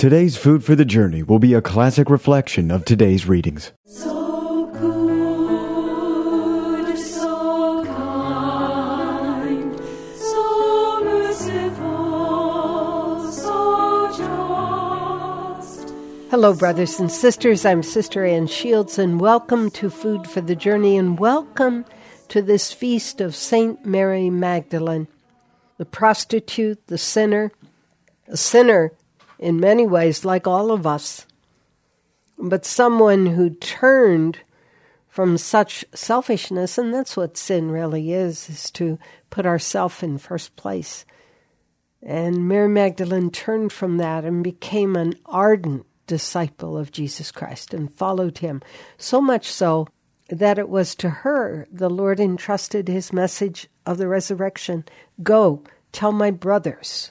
Today's Food for the Journey will be a classic reflection of today's readings. So good, so kind, so merciful, so just. Hello, brothers and sisters. I'm Sister Ann Shields, and welcome to Food for the Journey, and welcome to this feast of Saint Mary Magdalene, the prostitute, the sinner, a sinner in many ways like all of us, but someone who turned from such selfishness, and that's what sin really is to put ourselves in first place. And Mary Magdalene turned from that and became an ardent disciple of Jesus Christ and followed him, so much so that it was to her the Lord entrusted his message of the resurrection. Go tell my brothers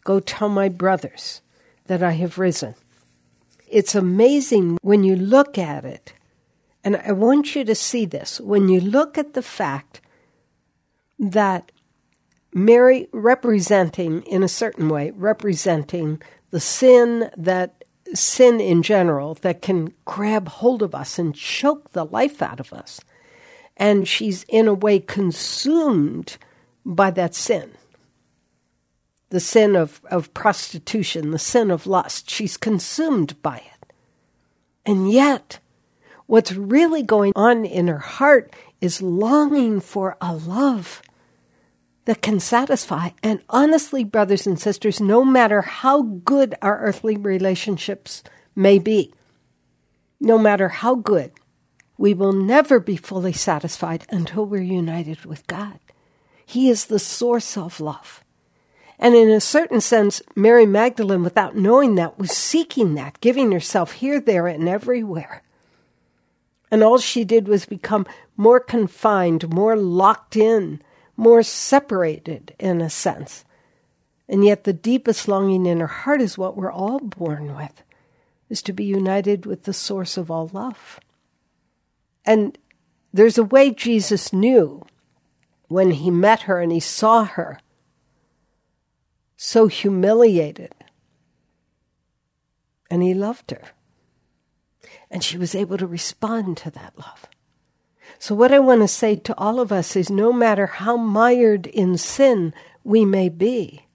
that I have risen. It's amazing when you look at it, and I want you to see this, when you look at the fact that Mary representing, in a certain way, representing the sin in general that can grab hold of us and choke the life out of us. And she's in a way consumed by that sin. The sin of prostitution, the sin of lust. She's consumed by it. And yet, what's really going on in her heart is longing for a love that can satisfy. And honestly, brothers and sisters, no matter how good our earthly relationships may be, no matter how good, we will never be fully satisfied until we're united with God. He is the source of love. And in a certain sense, Mary Magdalene, without knowing that, was seeking that, giving herself here, there, and everywhere. And all she did was become more confined, more locked in, more separated in a sense. And yet the deepest longing in her heart is what we're all born with, is to be united with the source of all love. And there's a way Jesus knew when he met her and he saw her so humiliated. And he loved her. And she was able to respond to that love. So what I want to say to all of us is no matter how mired in sin we may be,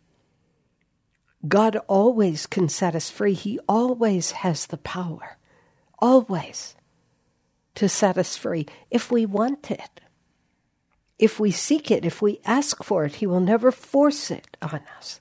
God always can set us free. He always has the power, always, to set us free if we want it. If we seek it, if we ask for it, he will never force it on us.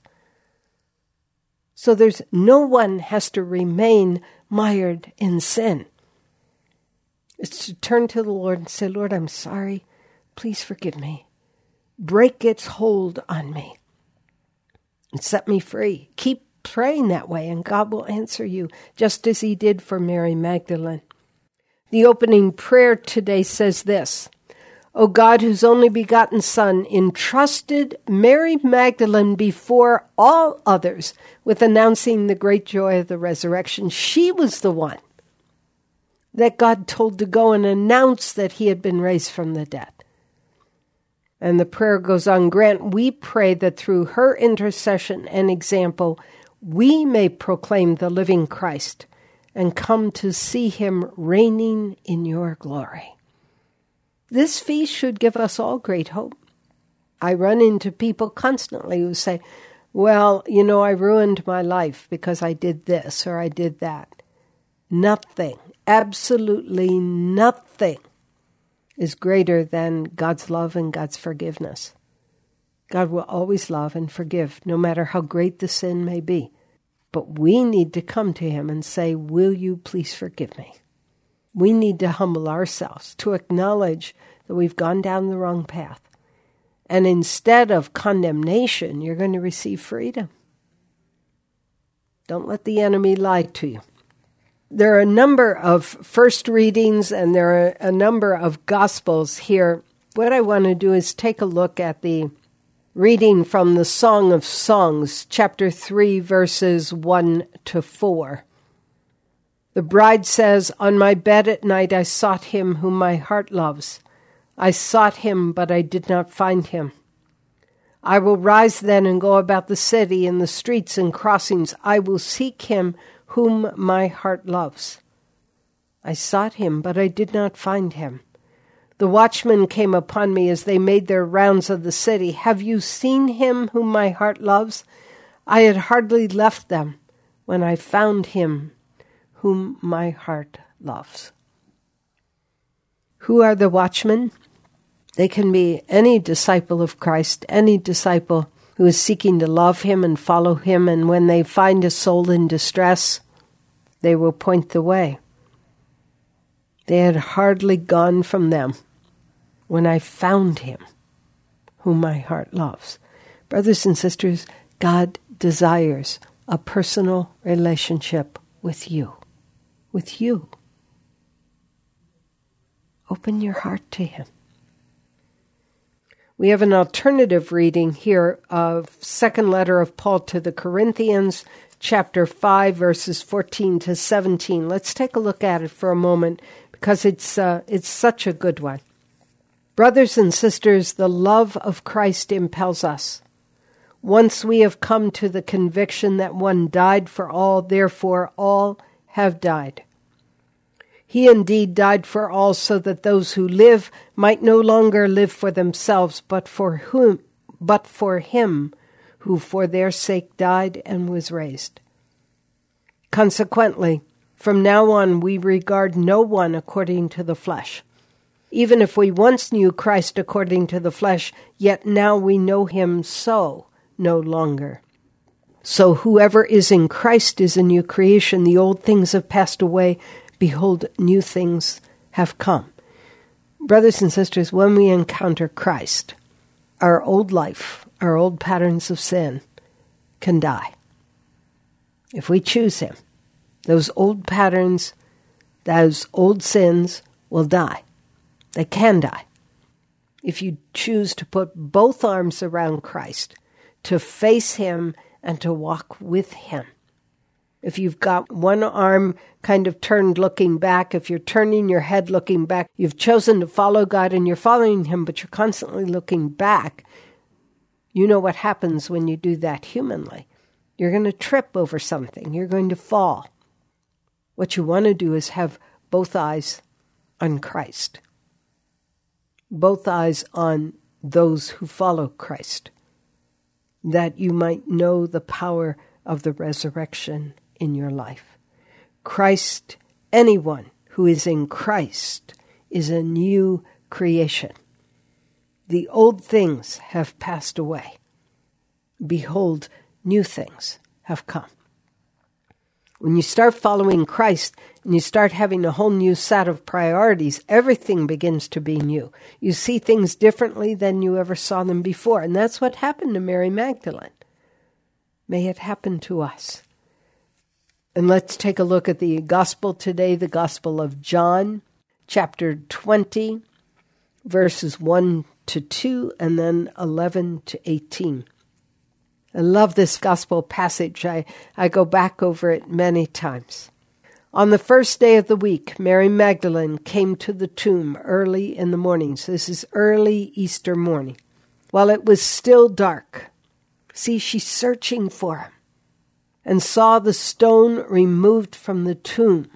So there's no one has to remain mired in sin. It's to turn to the Lord and say, Lord, I'm sorry. Please forgive me. Break its hold on me and set me free. Keep praying that way and God will answer you, just as he did for Mary Magdalene. The opening prayer today says this: O God, whose only begotten Son entrusted Mary Magdalene before all others with announcing the great joy of the resurrection. She was the one that God told to go and announce that he had been raised from the dead. And the prayer goes on, grant, we pray that through her intercession and example, we may proclaim the living Christ and come to see him reigning in your glory. This feast should give us all great hope. I run into people constantly who say, well, I ruined my life because I did this or I did that. Nothing, absolutely nothing is greater than God's love and God's forgiveness. God will always love and forgive, no matter how great the sin may be. But we need to come to him and say, will you please forgive me? We need to humble ourselves to acknowledge that we've gone down the wrong path. And instead of condemnation, you're going to receive freedom. Don't let the enemy lie to you. There are a number of first readings and there are a number of Gospels here. What I want to do is take a look at the reading from the Song of Songs, chapter 3, verses 1 to 4. The bride says, on my bed at night I sought him whom my heart loves. I sought him, but I did not find him. I will rise then and go about the city and the streets and crossings. I will seek him whom my heart loves. I sought him, but I did not find him. The watchmen came upon me as they made their rounds of the city. Have you seen him whom my heart loves? I had hardly left them when I found him whom my heart loves. Who are the watchmen? They can be any disciple of Christ, any disciple who is seeking to love him and follow him, and when they find a soul in distress, they will point the way. They had hardly gone from them when I found him whom my heart loves. Brothers and sisters, God desires a personal relationship with you. With you. Open your heart to him. We have an alternative reading here of second letter of Paul to the Corinthians, chapter 5, verses 14 to 17. Let's take a look at it for a moment because it's such a good one. Brothers and sisters, the love of Christ impels us. Once we have come to the conviction that one died for all, therefore all have died. He indeed died for all, so that those who live might no longer live for themselves, but for him who for their sake died and was raised. Consequently, from now on we regard no one according to the flesh. Even if we once knew Christ according to the flesh, yet now we know him so no longer. So whoever is in Christ is a new creation. The old things have passed away. Behold, new things have come. Brothers and sisters, when we encounter Christ, our old life, our old patterns of sin can die. If we choose him, those old patterns, those old sins will die. They can die. If you choose to put both arms around Christ, to face him and to walk with him. If you've got one arm kind of turned looking back, if you're turning your head looking back, you've chosen to follow God and you're following him, but you're constantly looking back, you know what happens when you do that humanly. You're going to trip over something. You're going to fall. What you want to do is have both eyes on Christ. Both eyes on those who follow Christ, that you might know the power of the resurrection in your life. Christ, anyone who is in Christ is a new creation. The old things have passed away. Behold, new things have come. When you start following Christ and you start having a whole new set of priorities, everything begins to be new. You see things differently than you ever saw them before. And that's what happened to Mary Magdalene. May it happen to us. And let's take a look at the gospel today, the Gospel of John, chapter 20, verses 1 to 2, and then 11 to 18. I love this gospel passage. I go back over it many times. On the first day of the week, Mary Magdalene came to the tomb early in the morning. So this is early Easter morning, while it was still dark. See, she's searching for him, and saw the stone removed from the tomb.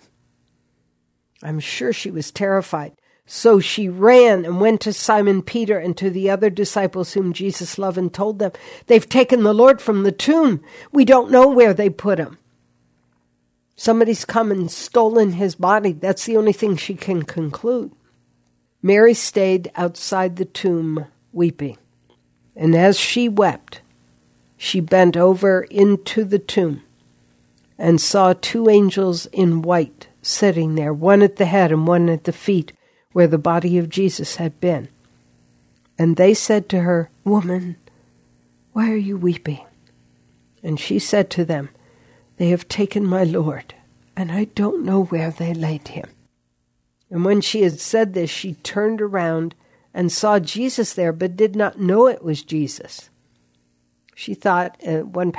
I'm sure she was terrified. So she ran and went to Simon Peter and to the other disciples whom Jesus loved and told them, "They've taken the Lord from the tomb. We don't know where they put him." Somebody's come and stolen his body. That's the only thing she can conclude. Mary stayed outside the tomb weeping. And as she wept, she bent over into the tomb and saw two angels in white sitting there, one at the head and one at the feet, where the body of Jesus had been. And they said to her, "Woman, why are you weeping?" And she said to them, "They have taken my Lord, and I don't know where they laid him." And when she had said this, she turned around and saw Jesus there, but did not know it was Jesus. She thought, one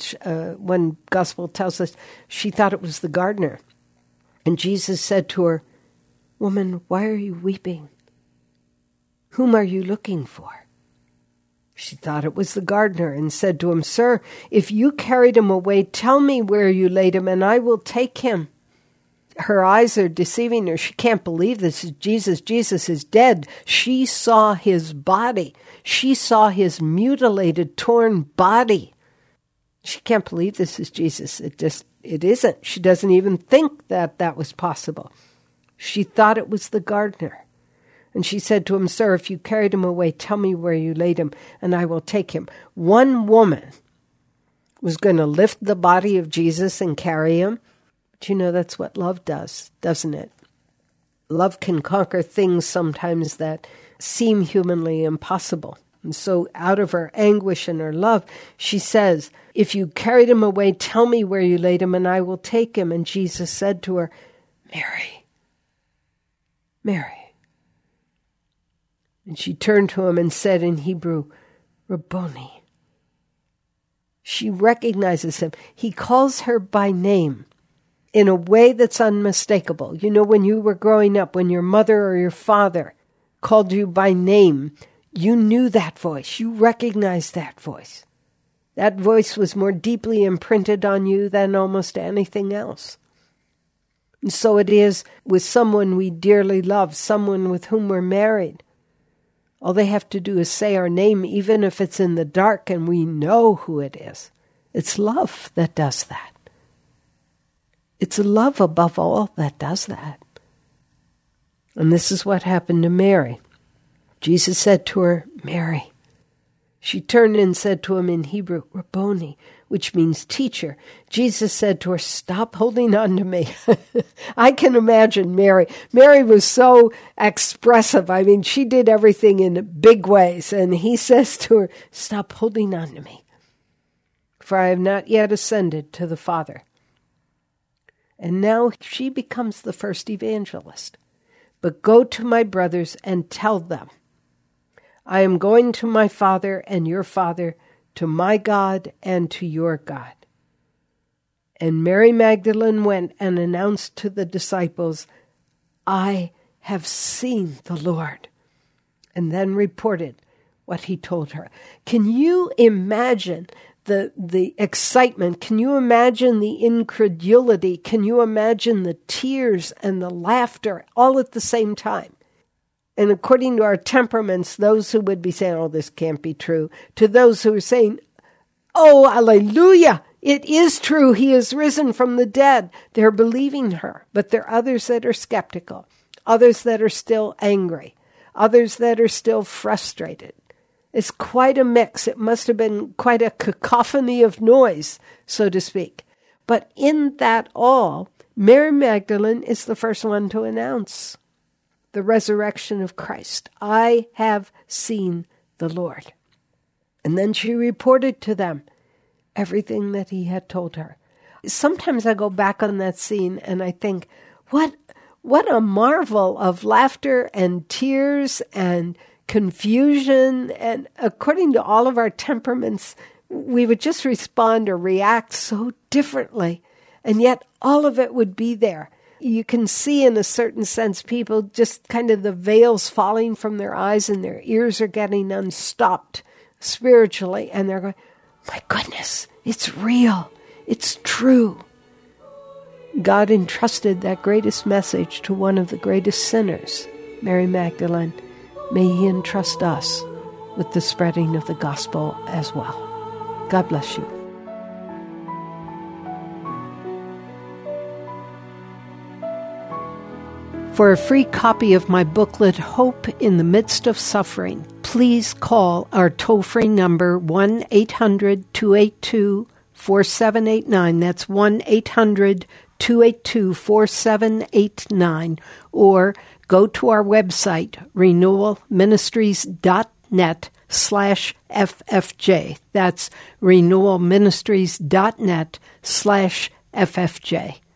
gospel tells us, she thought it was the gardener. And Jesus said to her, "Woman, why are you weeping? Whom are you looking for?" She thought it was the gardener and said to him, "Sir, if you carried him away, tell me where you laid him, and I will take him." Her eyes are deceiving her. She can't believe this is Jesus. Jesus is dead. She saw his body. She saw his mutilated, torn body. She can't believe this is Jesus. It isn't. She doesn't even think that was possible. She thought it was the gardener. And she said to him, "Sir, if you carried him away, tell me where you laid him, and I will take him." One woman was going to lift the body of Jesus and carry him. But you know, that's what love does, doesn't it? Love can conquer things sometimes that seem humanly impossible. And so out of her anguish and her love, she says, "If you carried him away, tell me where you laid him, and I will take him." And Jesus said to her, "Mary, Mary." And she turned to him and said in Hebrew, "Rabboni." She recognizes him. He calls her by name in a way that's unmistakable. You know, when you were growing up, when your mother or your father called you by name, you knew that voice. You recognized that voice. That voice was more deeply imprinted on you than almost anything else. And so it is with someone we dearly love, someone with whom we're married. All they have to do is say our name, even if it's in the dark and we know who it is. It's love that does that. It's love above all that does that. And this is what happened to Mary. Jesus said to her, "Mary." She turned and said to him in Hebrew, "Rabboni," which means teacher. Jesus said to her, "Stop holding on to me." I can imagine Mary. Mary was so expressive. I mean, she did everything in big ways. And he says to her, "Stop holding on to me, for I have not yet ascended to the Father." And now she becomes the first evangelist. "But go to my brothers and tell them, I am going to my Father and your Father, to my God and to your God." And Mary Magdalene went and announced to the disciples, "I have seen the Lord," and then reported what he told her. Can you imagine the excitement? Can you imagine the incredulity? Can you imagine the tears and the laughter all at the same time? And according to our temperaments, those who would be saying, "Oh, this can't be true," to those who are saying, "Oh, hallelujah, it is true, he is risen from the dead," they're believing her. But there are others that are skeptical, others that are still angry, others that are still frustrated. It's quite a mix. It must have been quite a cacophony of noise, so to speak. But in that all, Mary Magdalene is the first one to announce the resurrection of Christ. "I have seen the Lord." And then she reported to them everything that he had told her. Sometimes I go back on that scene and I think, what a marvel of laughter and tears and confusion. And according to all of our temperaments, we would just respond or react so differently. And yet all of it would be there. You can see in a certain sense people just kind of the veils falling from their eyes and their ears are getting unstopped spiritually. And they're going, "My goodness, it's real. It's true." God entrusted that greatest message to one of the greatest sinners, Mary Magdalene. May he entrust us with the spreading of the gospel as well. God bless you. For a free copy of my booklet, Hope in the Midst of Suffering, please call our toll-free number 1-800-282-4789. That's 1-800-282-4789. Or go to our website, renewalministries.net/FFJ. That's renewalministries.net/FFJ.